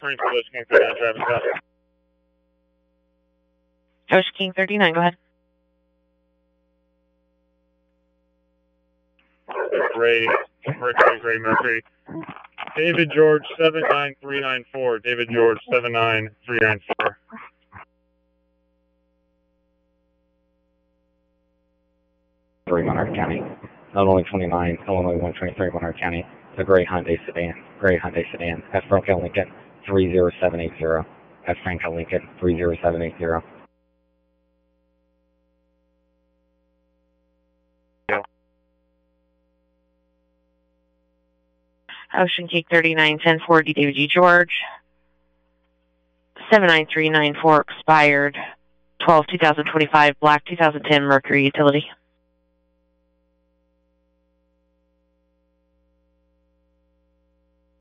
returning to Ocean King 39, Travis Scott. Ocean King 39, go ahead. Gray, Mercury. David George 79394. David George 79394. Monarch County. Illinois 29, Illinois 123, Monarch County. The Gray Hyundai sedan. That's Franco Lincoln 30780. That's Franco Lincoln 30780. Ocean King 39, 1040, David G. George. 79394 expired. 12/2025, black 2010 Mercury Utility.